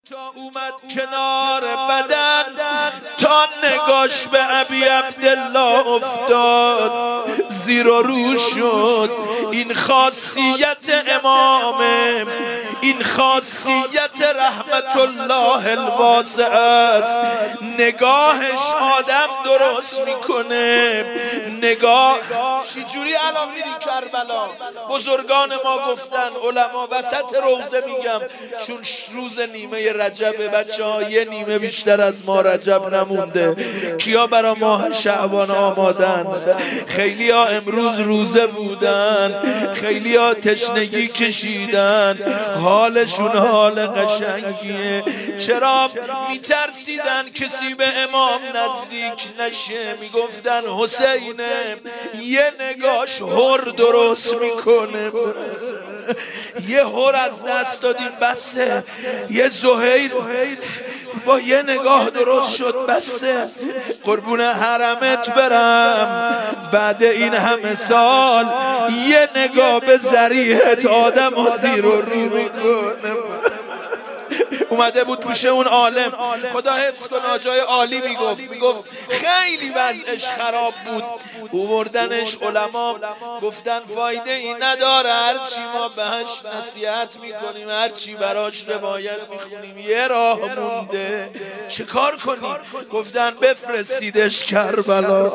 تا اومد کنار بدن تا نگاش به ابی عبدالله افتاد زیر و رو شد. این خاصیت امامه، این خاصیت رحمت الله الواسع است. نگاهش آدم درست میکنه. نگاه چجوری الان میری کربلا؟ بزرگان ما گفتن، علما وسط روزه میگم چون روز نیمه رجب بچه ها، یه نیمه بیشتر از ما رجب نمونده. کیا برا ماه شعبان آمادن؟ خیلی ها امروز روزه بودن، خیلی ها تشنگی کشیدن، حالشون حال قشنگیه. چرا؟ میترسیدن کسی به امام نزدیک نشه. میگفتن حسینه یه نگاش هر درست میکنه، یه هر از دست دادیم بسه. یه زهیر با یه نگاه درست شد بسه. قربون حرمت برم، بعد این همه سال یه نگاه به ذریحت آدم و زیر و رو میکنه. اومده بود پیش اون عالم، خدا حفظ کنه، جای عالی میگفت خیلی وضعش خراب بود. اووردنش علما، گفتن فایده ای نداره، هرچی ما بهش نصیحت میکنیم، هرچی براش روایت میخونیم، یه راه مونده، چه کار کنیم؟ گفتن بفرستیدش کربلا.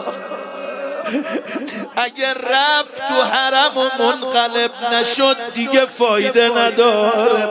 اگر رفت تو حرم و منقلب نشد دیگه فایده نداره.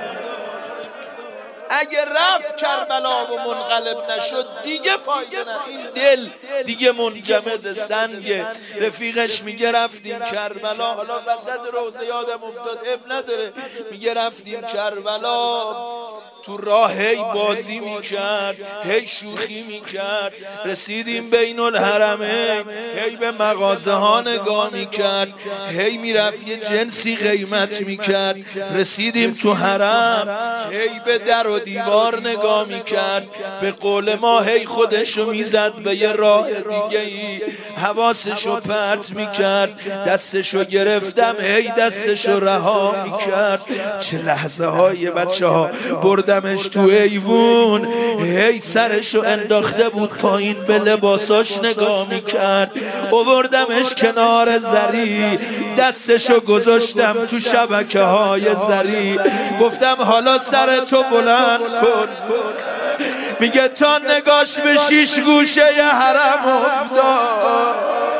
اگه رفت کربلا و منقلب نشد دیگه فایده نه. این دل دیگه منجمد سنگه. رفیقش میگه رفتیم کربلا، حالا وسط روزه یادم افتاد، اب نداره، میگه رفتیم کربلا، تو راه هی بازی میکرد، هی شوخی میکرد، رسیدیم بین الحرمین، هی به مغازه ها نگاه میکرد، هی میرفت یه جنسی قیمت میکرد، رسیدیم تو حرم، هی به در و دیوار نگاه میکرد، به قول ما هی خودشو میزد به یه راه دیگه ای، حواسشو پرت میکرد، دستشو گرفتم هی دستشو رها میکرد. چه لحظه های بچه ها. بردمش تو ایوون، هی سرشو انداخته بود پایین، به لباساش نگاه میکرد. آوردمش کنار زری، دستشو گذاشتم تو شبکه های زری، گفتم حالا سرتو بلند کن. میگه تا نگاش به 6 گوشه ی حرم افتاد،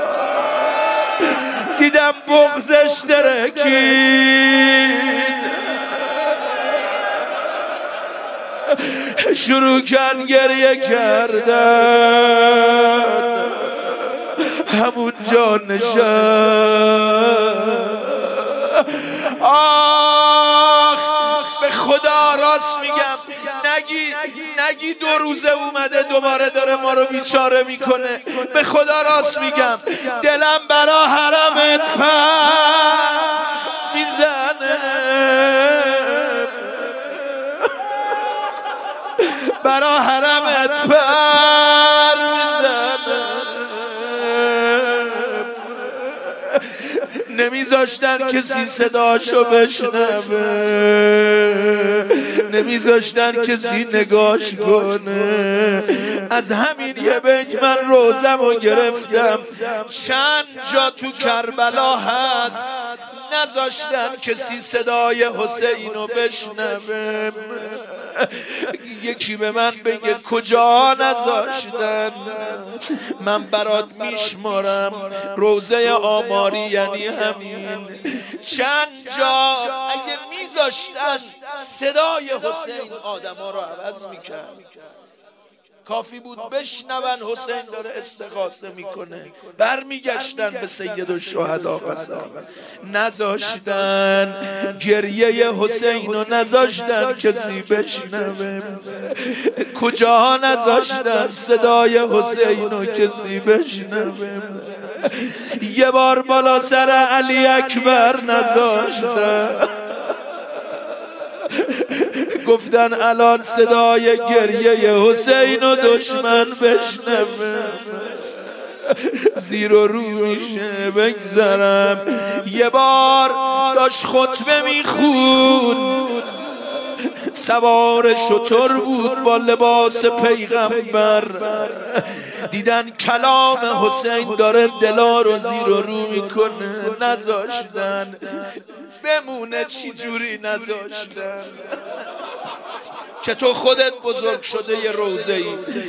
دیدم بغضش ترکید، شروع کرد گریه کردن، همون جا نشست. آخ به خدا راست میگم، نگی 2 روزه اومده دوباره داره ما رو بیچاره میکنه. به خدا راست میگم، دلم برا حرمت میزنه، برا حرمت میزنه. نمیذاشتن کسی صداشو بشنوه، نمیذاشتن کسی نگاش کنه. از همین یه بیت من روزمو گرفتم. چند جا تو کربلا هست نذاشتن کسی صدای حسینو بشنوه. یکی به من بگه کجا نذاشتن؟ من برات میشمارم، روزه آماری یعنی همین. چند جا اگه میذاشتن صدای حسین آدما رو عوض میکرد. کافی بود بشنون حسین داره استغاثه میکنه، برمیگشتن به سید الشهدا قسم. نذاشتن گریه حسین رو، نذاشتن کسی بشنوه. کجا نذاشتن صدای حسین رو کسی بشنوه. یه بار بالا سر علی اکبر نذاشتن، گفتن الان صدای گریه حسین و دشمن بشنوه. زیر و رو میشه بگذرم. یه بار داشت خطبه میخوند، سوار شتر بود با لباس پیغمبر. دیدن کلام حسین داره دلا رو زیر و رو میکنه، نذاشتن بمونه. چی جوری نذاشتن که تو خودت بزرگ شده یه روضه‌ای.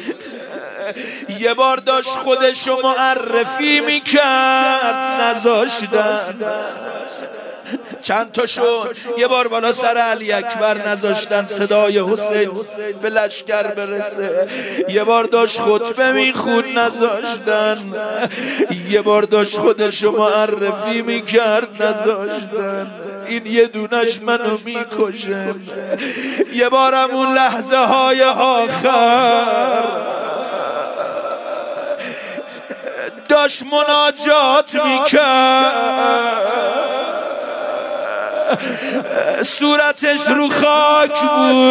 یه بار داشت خودشو معرفی میکرد، نذاشتن. چند تا شد. یه بار بالا سر علی اکبر نذاشتن صدای حسین به لشکر برسه. یه بار داشت خطبه میخوند، نذاشتن. یه بار داشت خودشو معرفی میکرد، نذاشتن. این یه دونش منو میکشه. یه بارم اون لحظه های آخر داشت مناجات میکرد، صورتش رو خاک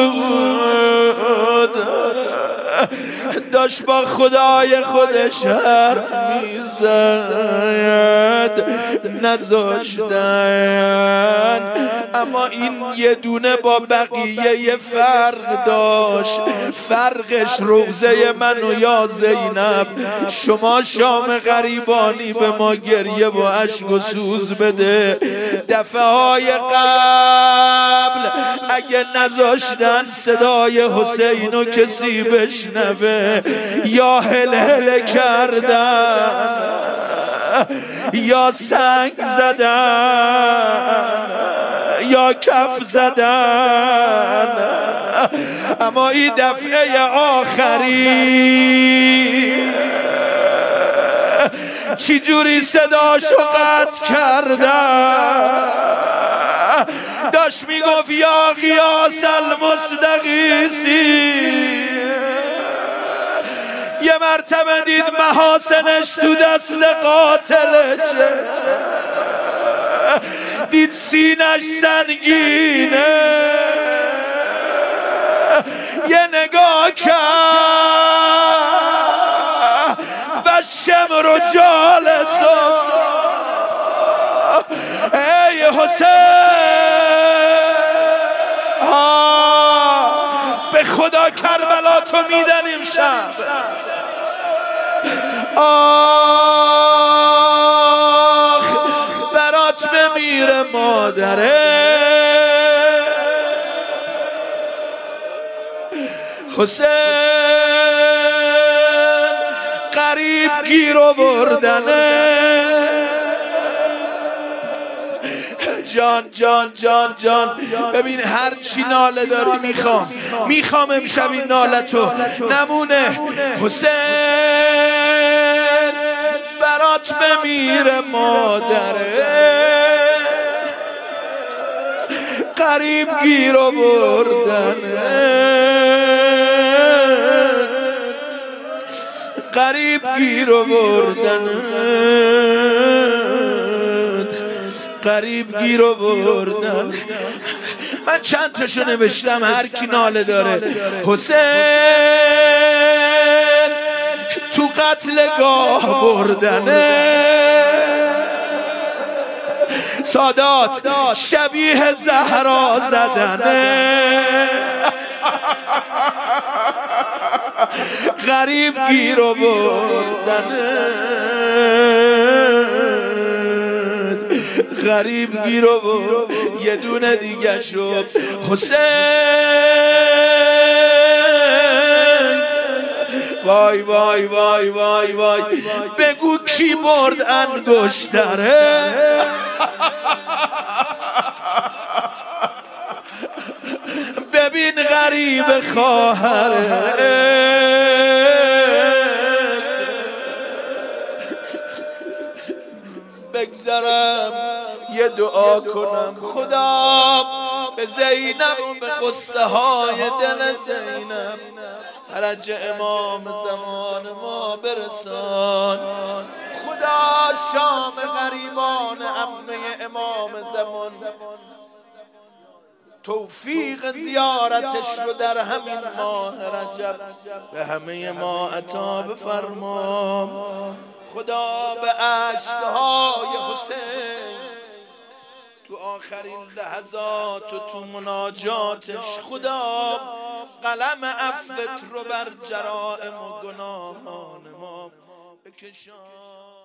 بود، داشت با خدای خودش حرف میزد، نذاشتن. اما این یه دونه با بقیه یه فرق داشت. فرقش روزه من و یا زینب. شما شام غریبانی به ما گریه و اشک و سوز بده. دفعه های قبل اگه نذاشتن صدای حسین و کسی بشنوه، یا هل هل کردن یا سنگ زدن یا کف زدن. اما این دفعه آخری چی جوری صداشو قطع کردن، داشت میگفت یا غیاث المصدقیسی. یه مرتبه دید محاسنش تو دست قاتلش، دید سینش سنگینه، یه نگاه کرد و شمر و جالسو. ای حسین، به خدا کربلا تو میدن امشب. آخ برات بمیره مادره. حسین قریب گیر آوردنه. جان جان جان جان، ببین هر چی ناله داری میخوام امشب این نالتو نمونه. حسین برات بمیره مادره. قریب گیر آوردنه، قریب گیر آوردنه، قریب گیر آوردن. من چند تاشو نوشتم، هر کی ناله داره. حسین تو قتلگاه بردنه. سادات شبیه زهرا زدنه. غریب گیر آوردنه، غریب گیر آورد. یه دونه دیگه شد. حسین وای وای وای وای وای، بگو کی برد انگشتره. ببین غریب خواهره. بگذرم یه دعا کنم، خدا به زینب و به قصه های دل زینب فرج امام زمان ما برسان. خدا شام غریبان عمه امام زمان توفیق زیارتش رو در همین ماه رجب به همه ما عطا بفرما. خدا به اشکهای حسین تو آخرین لحظات و تو مناجاتش خدا قلم عفوت رو بر جرائم و گناهان ما بکشان.